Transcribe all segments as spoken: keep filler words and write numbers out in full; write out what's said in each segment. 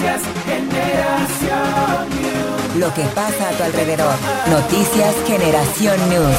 Noticias Generación News. Lo que pasa a tu alrededor. Noticias Generación News.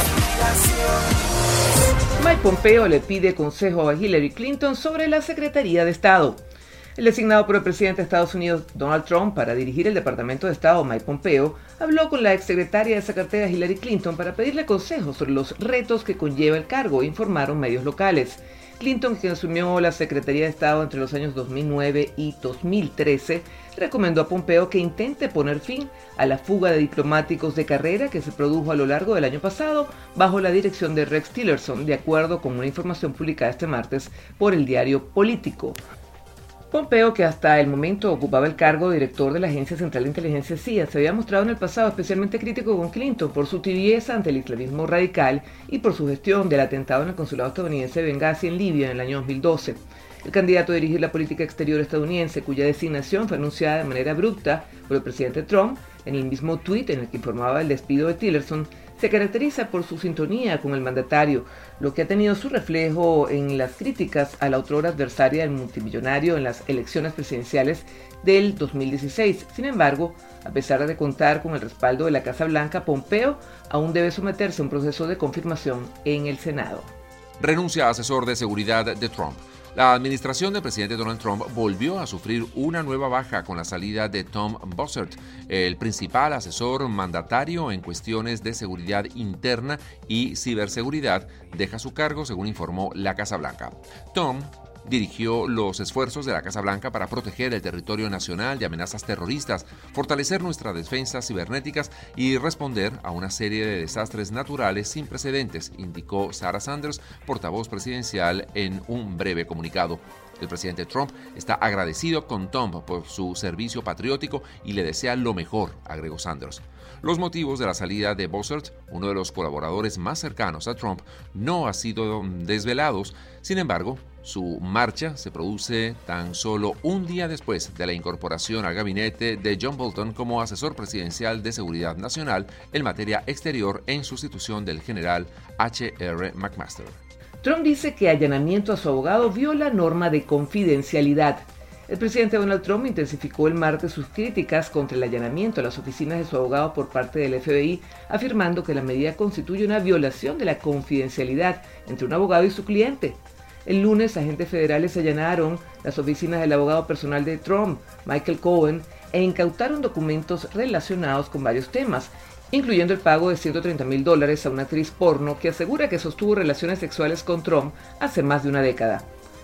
Mike Pompeo le pide consejo a Hillary Clinton sobre la Secretaría de Estado. El designado por el presidente de Estados Unidos, Donald Trump, para dirigir el Departamento de Estado, Mike Pompeo, habló con la exsecretaria de Secretaría Hillary Clinton para pedirle consejos sobre los retos que conlleva el cargo, informaron medios locales. Clinton, quien asumió la Secretaría de Estado entre los años dos mil nueve y dos mil trece, recomendó a Pompeo que intente poner fin a la fuga de diplomáticos de carrera que se produjo a lo largo del año pasado bajo la dirección de Rex Tillerson, de acuerdo con una información publicada este martes por el diario Político. Pompeo, que hasta el momento ocupaba el cargo de director de la Agencia Central de Inteligencia C I A, se había mostrado en el pasado especialmente crítico con Clinton por su tibieza ante el islamismo radical y por su gestión del atentado en el consulado estadounidense de Benghazi en Libia en el año dos mil doce. El candidato a dirigir la política exterior estadounidense, cuya designación fue anunciada de manera abrupta por el presidente Trump, en el mismo tuit en el que informaba el despido de Tillerson, se caracteriza por su sintonía con el mandatario, lo que ha tenido su reflejo en las críticas a la otrora adversaria del multimillonario en las elecciones presidenciales del dos mil dieciséis. Sin embargo, a pesar de contar con el respaldo de la Casa Blanca, Pompeo aún debe someterse a un proceso de confirmación en el Senado. Renuncia a asesor de seguridad de Trump. La administración del presidente Donald Trump volvió a sufrir una nueva baja con la salida de Tom Bossert, el principal asesor mandatario en cuestiones de seguridad interna y ciberseguridad. Deja su cargo, según informó la Casa Blanca. Tom dirigió los esfuerzos de la Casa Blanca para proteger el territorio nacional de amenazas terroristas, fortalecer nuestras defensas cibernéticas y responder a una serie de desastres naturales sin precedentes, indicó Sarah Sanders, portavoz presidencial, en un breve comunicado. El presidente Trump está agradecido con Tom por su servicio patriótico y le desea lo mejor, agregó Sanders. Los motivos de la salida de Bossert, uno de los colaboradores más cercanos a Trump, no han sido desvelados. Sin embargo, su marcha se produce tan solo un día después de la incorporación al gabinete de John Bolton como asesor presidencial de seguridad nacional en materia exterior en sustitución del general H R McMaster. Trump dice que allanamiento a su abogado viola norma de confidencialidad. El presidente Donald Trump intensificó el martes sus críticas contra el allanamiento a las oficinas de su abogado por parte del F B I, afirmando que la medida constituye una violación de la confidencialidad entre un abogado y su cliente. El lunes, agentes federales allanaron las oficinas del abogado personal de Trump, Michael Cohen, e incautaron documentos relacionados con varios temas, incluyendo el pago de ciento treinta mil dólares a una actriz porno que asegura que sostuvo relaciones sexuales con Trump hace más de una década.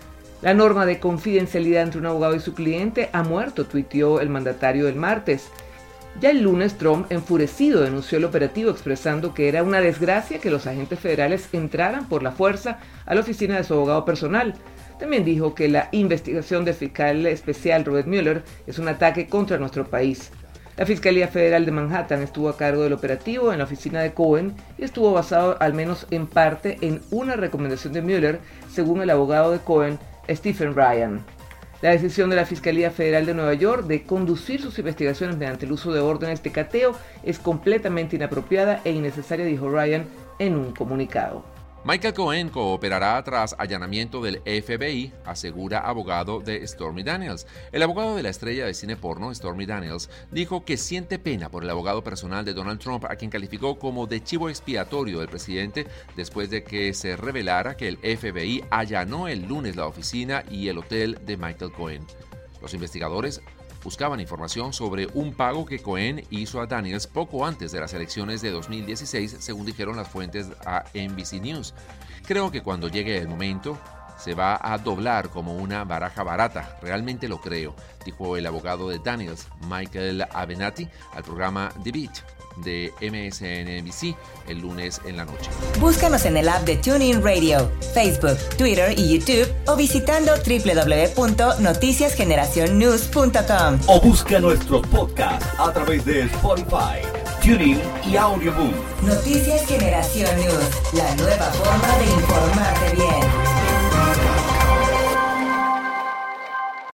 La norma de confidencialidad entre un abogado y su cliente ha muerto, tuiteó el mandatario el martes. Ya el lunes, Trump, enfurecido, denunció el operativo expresando que era una desgracia que los agentes federales entraran por la fuerza a la oficina de su abogado personal. También dijo que la investigación del fiscal especial Robert Mueller es un ataque contra nuestro país. La Fiscalía Federal de Manhattan estuvo a cargo del operativo en la oficina de Cohen y estuvo basado al menos en parte en una recomendación de Mueller, según el abogado de Cohen, Stephen Ryan. La decisión de la Fiscalía Federal de Nueva York de conducir sus investigaciones mediante el uso de órdenes de cateo es completamente inapropiada e innecesaria, dijo Ryan en un comunicado. Michael Cohen cooperará tras allanamiento del F B I, asegura abogado de Stormy Daniels. El abogado de la estrella de cine porno, Stormy Daniels, dijo que siente pena por el abogado personal de Donald Trump, a quien calificó como de chivo expiatorio del presidente después de que se revelara que el F B I allanó el lunes la oficina y el hotel de Michael Cohen. Los investigadores buscaban información sobre un pago que Cohen hizo a Daniels poco antes de las elecciones de dos mil dieciséis, según dijeron las fuentes a N B C News. Creo que cuando llegue el momento se va a doblar como una baraja barata, realmente lo creo, dijo el abogado de Daniels, Michael Avenatti, al programa The Beat de M S N B C el lunes en la noche. Búscanos en el app de TuneIn Radio, Facebook, Twitter y YouTube o visitando doble u doble u doble u punto noticias generación news punto com. O busca nuestros podcasts a través de Spotify, TuneIn y Audioboom. Noticias Generación News, la nueva forma de informarte bien.